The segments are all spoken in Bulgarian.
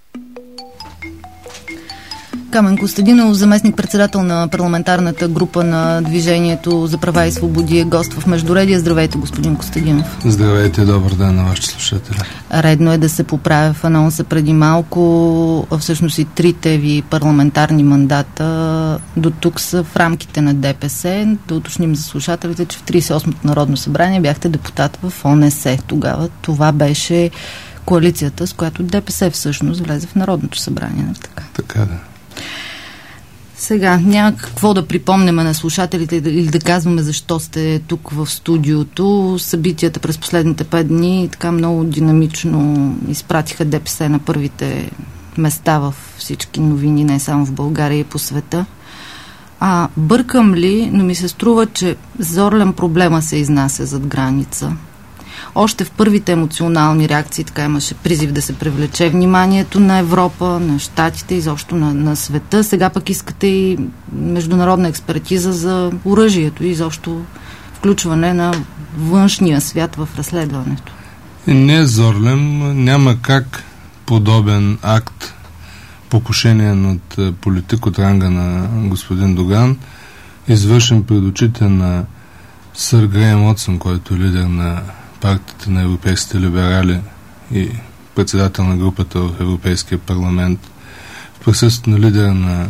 Камен Костадинов, заместник-председател на парламентарната група на Движението за права и свободи, е гост в Междуредие. Здравейте, господин Костадинов. Здравейте, добър ден на вашите слушатели. Редно е да се поправя в анонса преди малко. Всъщност и трите ви парламентарни мандата до тук са в рамките на ДПС. Да уточним за слушателите, че в 38-то Народно събрание бяхте депутат в ОНС. Тогава това беше коалицията, с която ДПС всъщност влезе в Народното събрание. Така да. Сега, няма какво да припомним на слушателите или да казваме защо сте тук в студиото. Събитията през последните 5 дни така много динамично изпратиха ДПС на първите места в всички новини, не само в България и по света. Бъркам ли, но ми се струва, че зорлен проблема се изнася зад граница. Още в първите емоционални реакции така имаше призив да се привлече вниманието на Европа, на щатите, изобщо на света. Сега пък искате и международна експертиза за оръжието и изобщо включване на външния свят в разследването. Не е зорлен, няма как подобен акт, покушение над политик от ранга на господин Доган, извършен пред очите на сър Греъм Уотсън, който е лидер на партията на европейските либерали и председател на групата в Европейския парламент, в присъствието на лидера на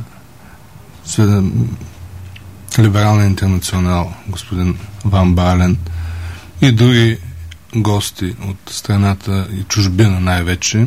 Либералния интернационал, господин Ван Бален, и други гости от страната и чужбина най-вече.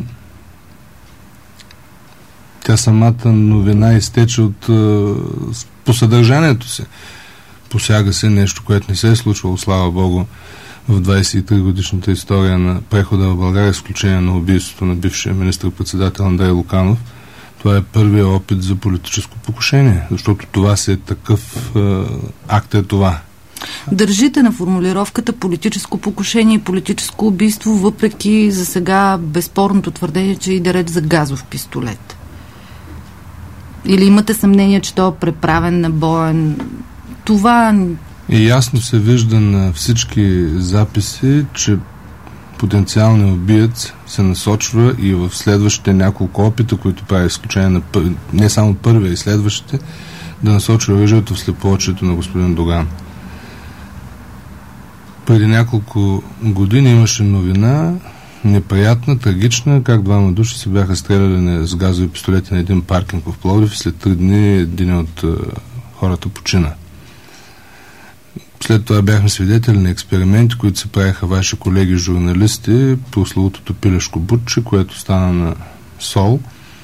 Тя самата новина изтече по съдържанието си. Посяга се нещо, което не се е случвало, слава Богу, в 23-годишната история на прехода в България, с изключение на убийството на бившия министър-председател Андрей Луканов. Това е първият опит за политическо покушение, защото това си е такъв акт, е това. Държите на формулировката политическо покушение и политическо убийство, въпреки за сега безспорното твърдение, че иде реч за газов пистолет. Или имате съмнение, че той е преправен, набоен? Това... И ясно се вижда на всички записи, че потенциалният убиец се насочва и в следващите няколко опита, които прави изключение на не само първия и следващите, да насочва оръжието в слепоочието на господин Доган. Преди няколко години имаше новина, неприятна, трагична, как двама души се бяха стреляли с газови пистолети на един паркинг в Пловдив и след 3 дни един от хората почина. След това бяхме свидетели на експерименти, които се правиха ваши колеги журналисти по прословутото пилешко бутче, което стана на Сол.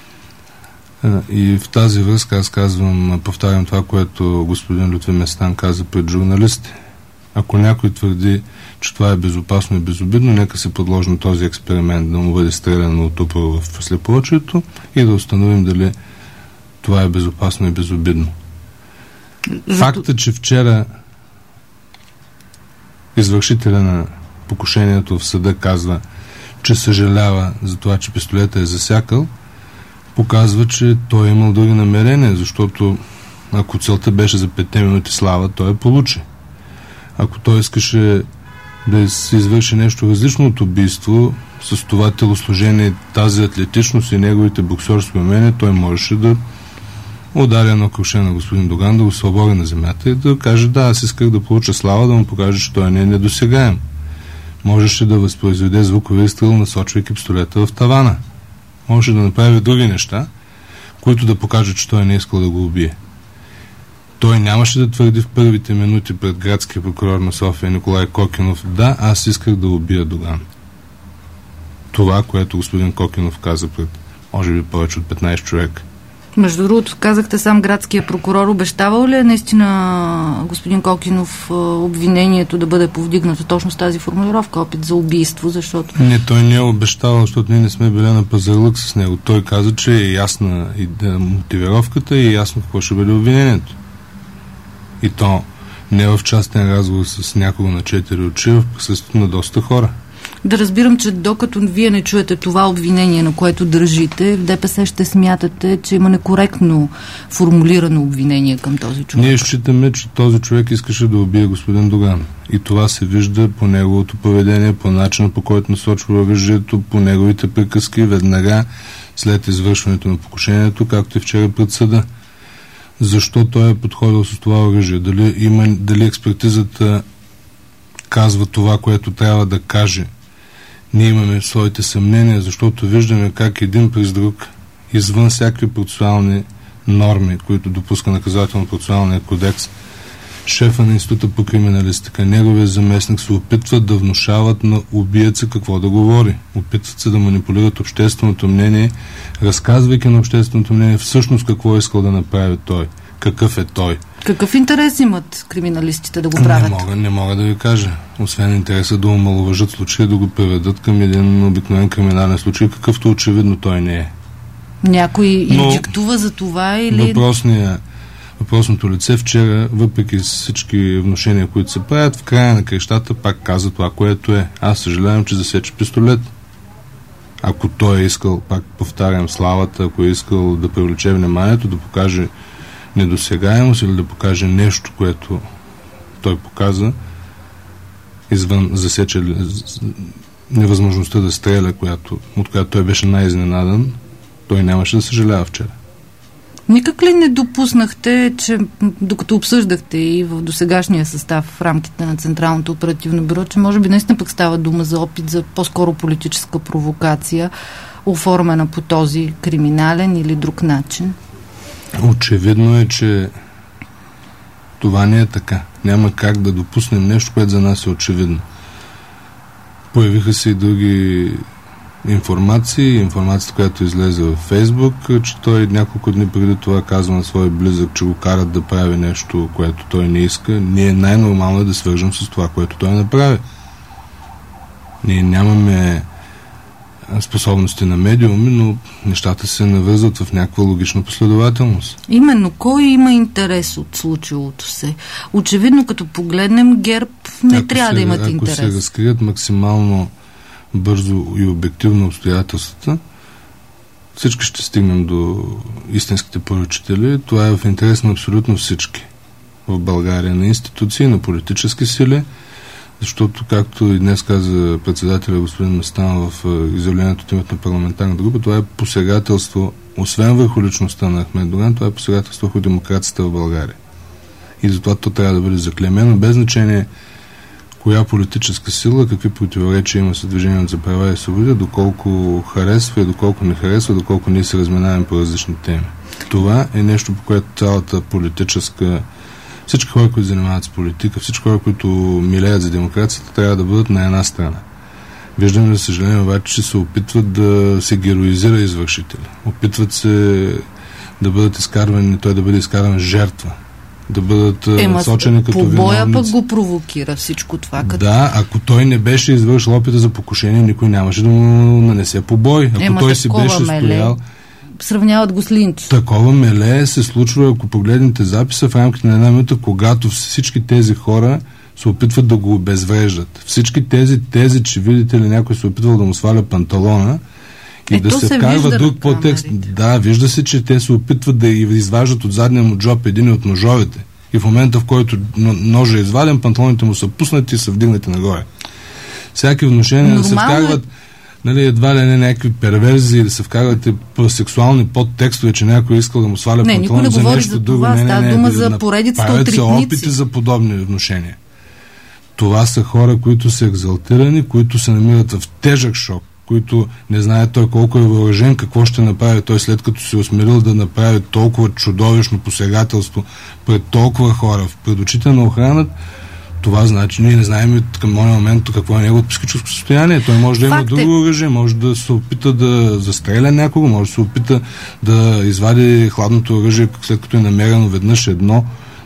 И в тази връзка аз повтарям това, което господин Лютви Местан каза пред журналисти. Ако някой твърди, че това е безопасно и безобидно, нека се подложи на този експеримент, да му бъде стреляно от упор в слепоочието и да установим дали това е безопасно и безобидно. Фактът, че вчера извършителя на покушението в съда казва, че съжалява за това, че пистолета е засякал, показва, че той е имал други намерения, защото ако целта беше за 5 минути слава, той я получи. Ако той искаше да се извърши нещо различно от убийство, с това телосложение, тази атлетичност и неговите боксерски умения, той можеше да удари едно крушение на господин Доган, да го събори на земята и да каже, да, аз исках да получа слава, да му покаже, че той не е недосегаем. Можеше да възпроизведе звуковия изстрел, насочвайки пистолета в тавана. Можеше да направи други неща, които да покажат, че той не е искал да го убие. Той нямаше да твърди в първите минути пред градския прокурор на София Николай Кокинов, да, аз исках да убия Доган. Това, което господин Кокинов каза пред, може би, повече от 15 човека. Между другото, казахте сам градския прокурор. Обещавал ли е наистина господин Кокинов обвинението да бъде повдигнато точно с тази формулировка, опит за убийство, защото... Не, той не е обещавал, защото ние не сме били на пазарлък с него. Той каза, че е ясна и мотивировката и е ясно какво ще бъде обвинението. И то не в частен разговор с някого на 4 очи, в присъствието на доста хора. Да разбирам, че докато вие не чуете това обвинение, на което държите, в ДПС ще смятате, че има некоректно формулирано обвинение към този човек. Ние считаме, че този човек искаше да убие господин Доган. И това се вижда по неговото поведение, по начина, по който насочва оръжието, по неговите приказки. Веднага след извършването на покушението, както и вчера пред съда. Защо той е подходил с това оръжие? Дали експертизата казва това, което трябва да каже? Ние имаме своите съмнения, защото виждаме как един през друг, извън всякакви процесуални норми, които допуска наказателно-процесуалния кодекс, шефа на Института по криминалистика, неговия заместник се опитват да внушават на убиеца какво да говори. Опитват се да манипулират общественото мнение, разказвайки на общественото мнение всъщност какво е искал да направи той. Какъв е той. Какъв интерес имат криминалистите да го правят? Не мога да ви кажа. Освен интереса да омаловажат случая, да го преведат към един обикновен криминален случай, какъвто очевидно той не е. Някой инжектува за това или... Въпросното лице вчера, въпреки всички внушения, които се правят, в края на крещата пак каза това, което е. Аз съжалявам, че засече пистолет. Ако той е искал, пак повтарям, славата, ако е искал да привлече вниманието, да покаже недосегаемост или да покаже нещо, което той показа, извън засече невъзможността да стреля, от която той беше най-изненадан, той нямаше да съжалява вчера. Никак ли не допуснахте, че докато обсъждахте и в досегашния състав в рамките на Централното оперативно бюро, че може би наистина пък става дума за опит за по-скоро политическа провокация, оформена по този криминален или друг начин? Очевидно е, че това не е така. Няма как да допуснем нещо, което за нас е очевидно. Появиха се и други информацията, която излезе във Фейсбук, че той няколко дни преди това казва на свой близък, че го карат да прави нещо, което той не иска. Ние най-нормално е да свържем с това, което той направи. Ние нямаме способности на медиуми, но нещата се навързват в някаква логична последователност. Именно, кой има интерес от случилото се? Очевидно, като погледнем, ГЕРБ не трябва да имат интерес. Ако се разкрият максимално бързо и обективно обстоятелствата, всички ще стигнем до истинските поръчители. Това е в интерес на абсолютно всички в България, на институции, на политически сили, защото, както и днес каза председателя господин Местан в изявлението от името на парламентарната група, това е посегателство, освен върху личността на Ахмед Доган, това е посегателство върху демокрацията в България. И затова то трябва да бъде заклеймено, без значение коя политическа сила, какви противоречия има с Движението за права и свободи, доколко харесва и доколко не харесва, доколко ние се разминаваме по различни теми. Това е нещо, по което цялата политическа, всички хора, които занимават с политика, всички хора, които милеят за демокрацията, трябва да бъдат на една страна. Виждаме, за съжаление, обаче, че се опитват да се героизира извършители. Опитват се да бъдат изкарвани, той да бъде изкарван жертва. Да бъдат сочени като виновници. Побоя пък го провокира всичко това. Да, ако той не беше извършил опита за покушение, никой нямаше да му нанесе побой. Ако той си беше стоял... Сравняват го с линч. Такова меле се случва, ако погледнете записа в рамките на една минута, когато всички тези хора се опитват да го обезвреждат. Всички тези, че видите ли някой се опитвал да му сваля панталона и да се вкарва друг подтекст. Да, вижда се, че те се опитват да изваждат от задния му джоб един от ножовете. И в момента, в който ножа е изваден, панталоните му са пуснати и са вдигнати нагоре. Всяки внушения да се вкарват едва ли не някакви перверзии, да се вкарват сексуални подтекстове, че някой искал да му сваля панталон за нещо друго. Става дума за поредицата от ритници. Опити за подобни внушения. Това са хора, които са екзалтирани, които се намират в тежък шок, които не знаят той колко е въоръжен, какво ще направи той след като се осмелил да направи толкова чудовищно посегателство пред толкова хора, пред очите на охраната. Това значи, ние не знаем към този момент какво е неговото психическо състояние. Той може да има друго оръжие, може да се опита да застреля някого, може да се опита да извади хладното оръжие, след като е намерено веднъж едно.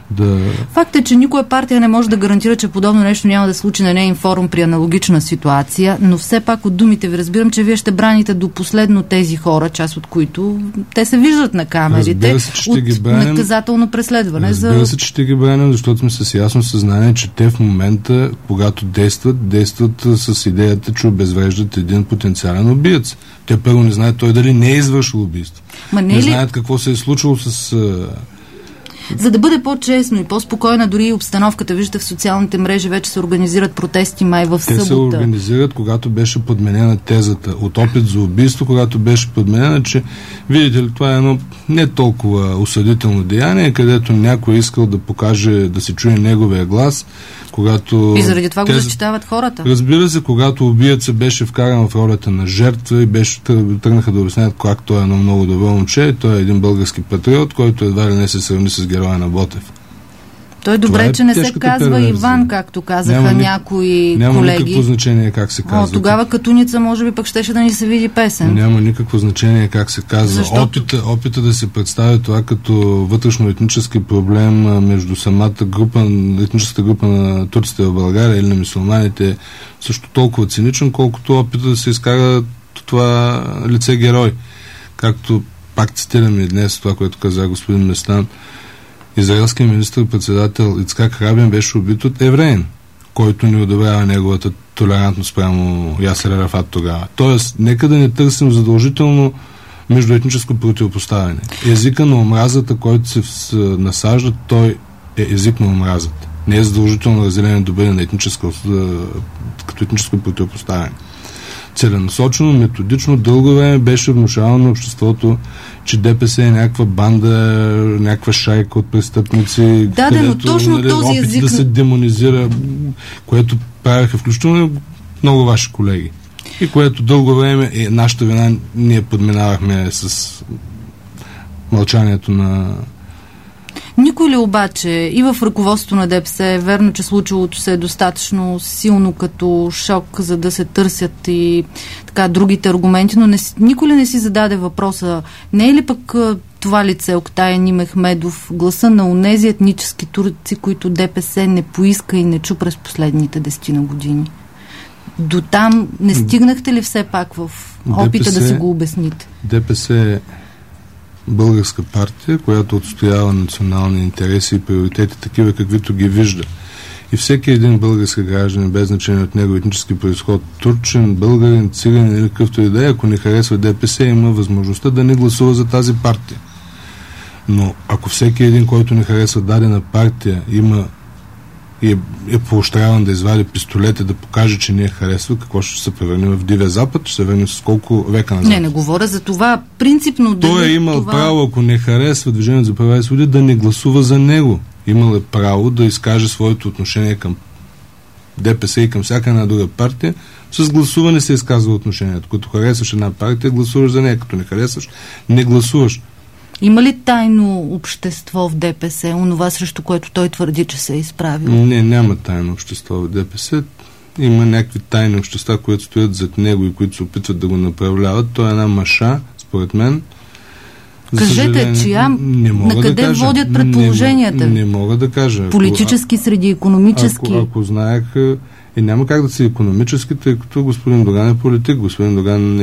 Факт е, че никоя партия не може да гарантира, че подобно нещо няма да случи на нейн форум при аналогична ситуация, но все пак от думите ви разбирам, че вие ще браните до последно тези хора, част от които те се виждат на камерите от наказателно преследване. Разбира се, че ще ги браним, защото сме с ясно съзнание, че те в момента, когато действат с идеята, че обезвреждат един потенциален убиец. Те първо не знаят той дали не е извършил убийство. Не знаят какво се е случило с За да бъде по-честно и по-спокойна дори и обстановката. Виждате, в социалните мрежи вече се организират протести май в събота. Те се организират, когато беше подменена тезата от опит за убийство, когато беше подменена, че видите ли, това е едно не толкова осъдително деяние, където някой искал да покаже, да се чуе неговия глас, когато... И заради това го защитават хората. Разбира се, когато убиеца беше вкаран в ролята на жертва и тръгнаха да обясняват как той е едно много добро момче, той е един български патриот, който едва ли не се сравни с героя на Ботев. Той добре, че не се казва Иван, както казаха някои колеги. Няма никакво значение как се казва. Тогава Катуница може би пък щеше да ни се види песен. Няма никакво значение как се казва. Опита да се представи това като вътрешно-етнически проблем между самата група, етническата група на турците в България или на мюсюлманите, също толкова циничен, колкото опита да се изкара това лице герой. Както пак цитираме и днес това, което каза господин Местан, израелският министър-председател Ицхак Рабин беше убит от евреин, който не одобрява неговата толерантност спрямо Ясер Арафат тогава. Тоест, нека да не търсим задължително междуетническо противопоставяне. Езика на омразата, който се насажда, той е език на омразата. Не е задължително разделение да бъде на като етническо противопоставяне. Целенасочено, методично, дълго време беше внушавано на обществото, че ДПС е някаква банда, някаква шайка от престъпници, но точно този език да се демонизира, което правяха включително много ваши колеги. И което дълго време нашата вина ние подминавахме с мълчанието на... Никой ли обаче и в ръководството на ДПС е верно, че случилото се е достатъчно силно като шок, за да се търсят и така другите аргументи, но никой ли не си зададе въпроса, не е ли пък това лице Октай Енимехмедов гласа на онези етнически турци, които ДПС не поиска и не чу през последните 10 години? До там не стигнахте ли все пак в опита да си го обясните? ДПС е българска партия, която отстоява национални интереси и приоритети, такива каквито ги вижда. И всеки един български гражданин, без значение от него етнически произход, турчен, българин, циганин или какъвто и да е, ако не харесва ДПС, има възможността да не гласува за тази партия. Но ако всеки един, който не харесва дадена партия, има и е поощряван да извади пистолет и да покаже, че не я харесва, какво ще се превърне в Дивия Запад, ще се върне с колко века назад. Не говоря за това. Принципно той е имал право, ако не харесва Движението за права и свободи, да не гласува за него. Имал е право да изкаже своето отношение към ДПС и към всяка една друга партия. С гласуване се изказва отношението. Като харесваш една партия, гласуваш за нея. Като не харесваш, не гласуваш. Има ли тайно общество в ДПС, онова срещу което той твърди, че се е изправил? Не, няма тайно общество в ДПС. Има някакви тайни общества, които стоят зад него и които се опитват да го направляват. Той е една маша, според мен. Кажете, чия? На къде водят предположенията? Не мога да кажа. Политически среди икономически? Ако знаех, няма как да са икономически, тъй като господин Доган е политик. Господин Доган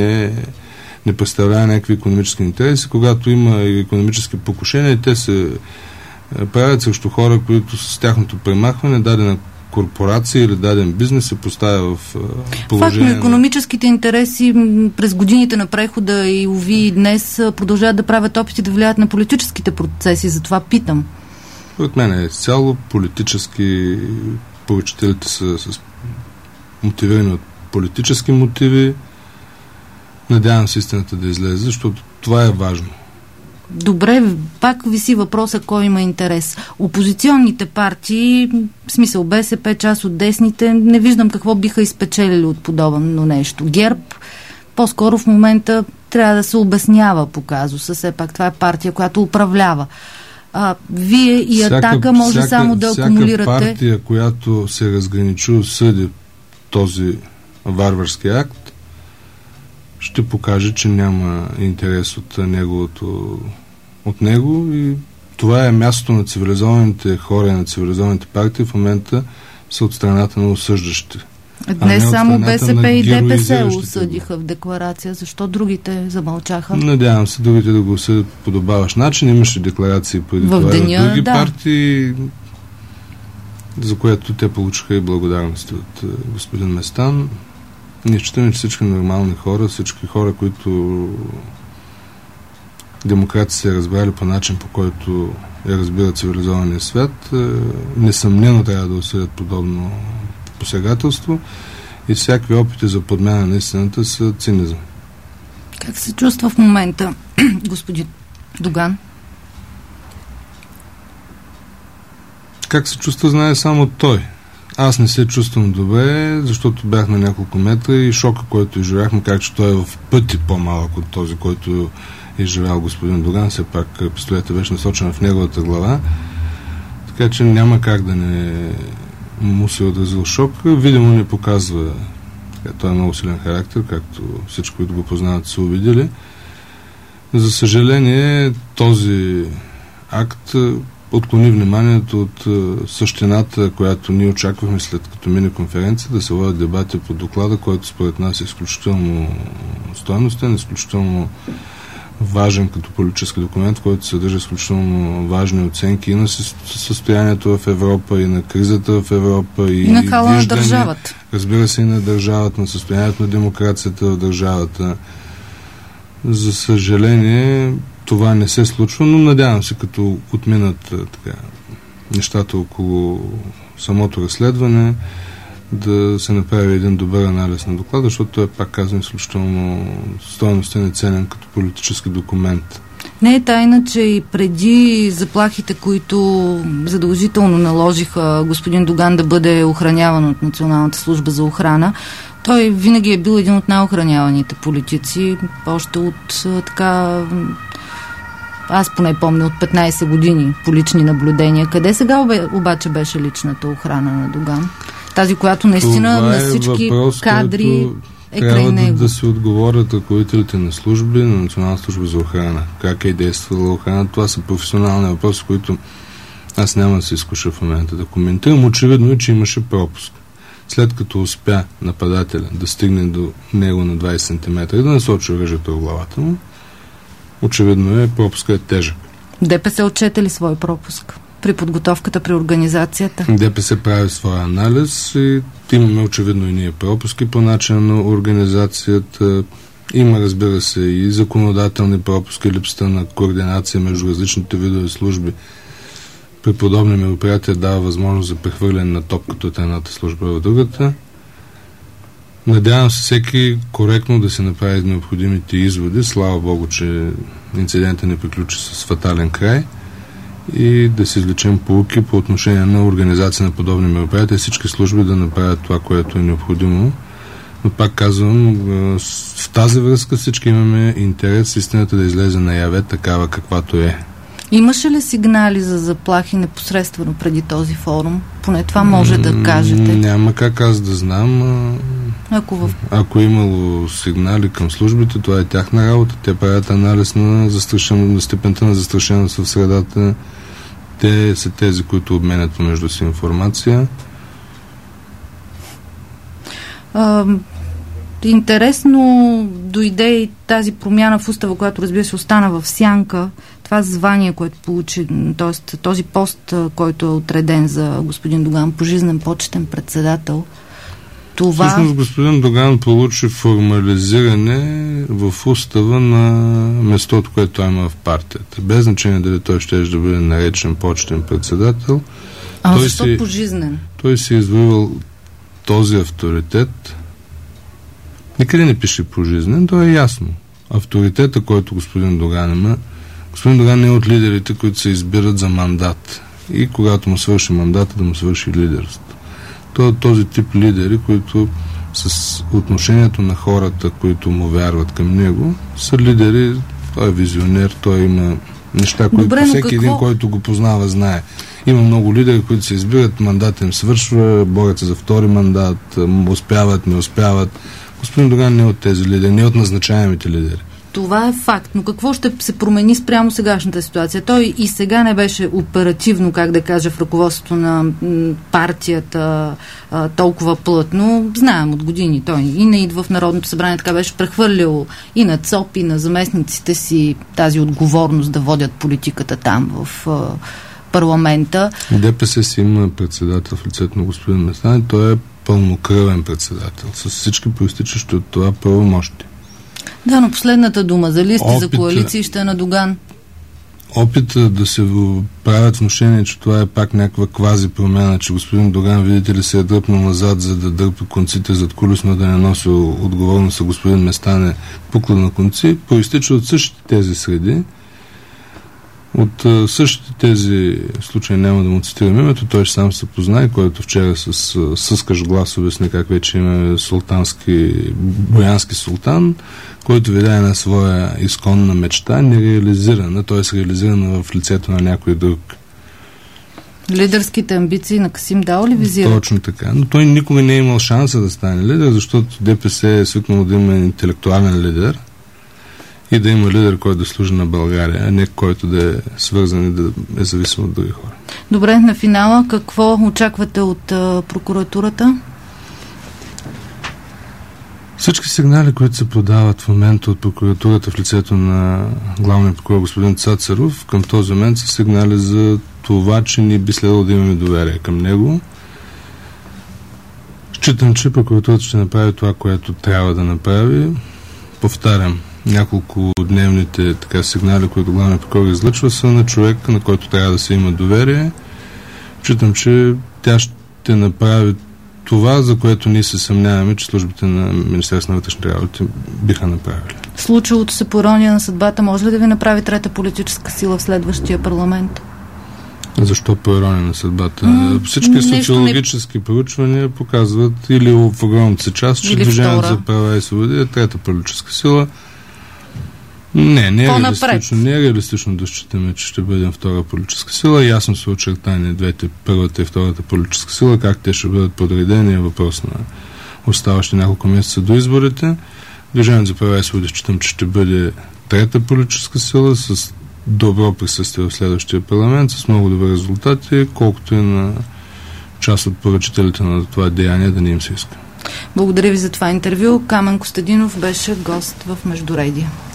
не представлява някакви икономически интереси. Когато има икономически покушения, те се правят срещу хора, които с тяхното премахване дадена корпорация или даден бизнес се поставя в положение. Факт, но икономическите интереси през годините на прехода и уви и днес продължават да правят опити да влияят на политическите процеси. Затова питам. От мен е цяло политически, поръчителите са мотивирани от политически мотиви. Надявам се истината да излезе, защото това е важно. Добре, пак виси въпроса кой има интерес. Опозиционните партии, в смисъл БСП, част от десните, не виждам какво биха изпечелили от подобно нещо. ГЕРБ, по-скоро в момента трябва да се обяснява по казуса. Все пак това е партия, която управлява. Вие и Атака може само да акумулирате. Всяка партия, която се разграничи, осъди този варварски акт, ще покаже, че няма интерес от него и това е мястото на цивилизованите хора и на цивилизованите партии в момента са от страната на осъждащите. Днес само БСП и ДПС осъдиха в декларация. Защо другите замълчаха? Надявам се другите да го осъдят по подобаващ начин. Имаше декларации преди това от други партии, за което те получиха и благодарности от господин Местан. Ние считаме, че всички нормални хора, всички хора, които демократи се разбрали по начин, по който разбира цивилизования свят, несъмнено трябва да осъдят подобно посегателство и всякакви опити за подмяна на истината са цинизъм. Как се чувства в момента господин Доган? Как се чувства, знае само той. Аз не се чувствам добре, защото бях на няколко метра и шока, който изживяхме, как че той е в пъти по-малък от този, който изживял господин Доган. Все пак пистолетът беше насочен в неговата глава. Така че няма как да не му се отразил шок. Видимо не показва. Той е много силен характер, както всички, които го познават, са убедили. За съжаление, този акт отклони вниманието от същината, която ние очаквахме след като мине конференция, да се водят дебати по доклада, който според нас е изключително стойностен, изключително важен като политически документ, който съдържа изключително важни оценки и на състоянието в Европа, и на кризата в Европа, и на хала на държавата. Разбира се, и на държавата, на състоянието на демокрацията в държавата. За съжаление, това не се случва, но надявам се, като отминат нещата около самото разследване, да се направи един добър анализ на доклада, защото той, пак казвам, изключително стойностен и ценен като политически документ. Не е тайна, че и преди заплахите, които задължително наложиха господин Доган да бъде охраняван от Националната служба за охрана, той винаги е бил един от най-охраняваните политици, още от така... Аз поне помня от 15 години по лични наблюдения. Къде сега обаче беше личната охрана на Доган? Тази, която наистина това на всички въпрос, кадри е край него. Трябва да се отговорят ръководителите на служби, на Национална служба за охрана. Как е действала охрана? Това са професионални въпроси, които аз няма да се изкуша в момента да коментирам. Очевидно е, че имаше пропуск. След като успя нападателя да стигне до него на 20 см и да насочи оръжието в главата му, очевидно е, пропускът е тежък. ДПС отчете ли свой пропуск при подготовката, при организацията? ДПС прави своя анализ и имаме очевидно и ние пропуски по начин на организацията. Има, разбира се, и законодателни пропуски, липсата на координация между различните видове служби. При подобни мероприятия дава възможност за прехвърляне на топката от едната служба в другата. Надявам се всеки коректно да се направи необходимите изводи. Слава Богу, че инцидентът не приключи с фатален край и да се извлечем поуки по отношение на организация на подобни мероприятия. Всички служби да направят това, което е необходимо. Но пак казвам, в тази връзка всички имаме интерес истината да излезе наяве такава каквато е. Имаше ли сигнали за заплахи непосредствено преди този форум? Поне това може да кажете. Няма как аз да знам. Ако е имало сигнали към службите, това е тяхна работа. Те правят анализ на степента на застрашеност в средата. Те са тези, които обменят помежду си информация. Интересно дойде и тази промяна в устава, която, разбира се, остана в сянка. Това звание, което получи, т.е. този пост, който е отреден за господин Доган, пожизнен почетен председател. Това... Всъщност господин Доган получи формализиране в устава на местото, което той има в партията. Без значение дали той ще да бъде наречен почетен председател. Защо пожизнен? Той си извоювал този авторитет. Никъде не пише пожизнен, то е ясно. Авторитета, който господин Доган има, господин Доган не е от лидерите, които се избират за мандат. И когато му свърши мандата, да му свърши лидерство. Той е този тип лидери, които с отношението на хората, които му вярват към него, са лидери, той е визионер, той има неща, които всеки един, който го познава, знае. Има много лидери, които се избират, мандат им свършва, борят се за втори мандат, успяват, не успяват. Господин Доган не е от тези лидери, не е от назначаемите лидери. Това е факт, но какво ще се промени спрямо сегашната ситуация? Той и сега не беше оперативно, как да кажа, в ръководството на партията толкова плътно. Знаем от години. Той и не идва в Народното събрание, така беше прехвърлил и на ЦОП, и на заместниците си тази отговорност да водят политиката там в парламента. ДПС си има председател в лицето на господин Местан. Той е пълнокръвен председател, с всички проистичащи от това правомощи. Да, но последната дума за листи, за коалиции ще е на Доган. опита да се правят внушение, че това е пак някаква квази промяна, че господин Доган, видите ли, се е дръпнал назад, за да дърпа конците зад колесно, да не носи отговорност, а господин Местан е пукла на конци, проистича от същите тези среди. От същите тези случаи, няма да му цитирам името, той ще сам се познае, който вчера с съскаш глас обясни как вече има боянски султан, който видя на своя изконна мечта нереализирана, т.е. реализирана в лицето на някой друг. Лидерските амбиции на Касим Дал ли визират? Точно така. Но той никога не е имал шанса да стане лидер, защото ДПС е свикнало да има интелектуален лидер и да има лидер, който да служи на България, а не който да е свързан и да е зависим от други хора. Добре, на финала какво очаквате от прокуратурата? Всички сигнали, които се подават в момента от прокуратурата в лицето на главния прокурор господин Цацаров, към този момент са сигнали за това, че ни би следвало да имаме доверие към него. Считам, че прокуратурата ще направи това, което трябва да направи. Повтарям, няколко дневните сигнали, които главният прокурор излъчва, са на човек, на който трябва да се има доверие. Считам, че тя ще направи това, за което ние се съмняваме, че службите на Министерството на вътрешните работи биха направили. Случилото се по ирония на съдбата може ли да ви направи трета политическа сила в следващия парламент? Защо по ирония на съдбата? Всички социологически проучвания показват или в огромната си част, че Движението за права и свободи е трета политическа сила. Не е реалистично да считаме, че ще бъдем втора политическа сила. Ясно са очертани първата и втората политическа сила, как те ще бъдат подредени, е въпрос на оставащи няколко месеца до изборите. Движението за права и свободи считам, че ще бъде трета политическа сила с добро присъствие в следващия парламент, с много добри резултати, колкото и на част от поръчителите на това деяние да не им се иска. Благодаря ви за това интервю. Камен Костадинов беше гост в Междуредие.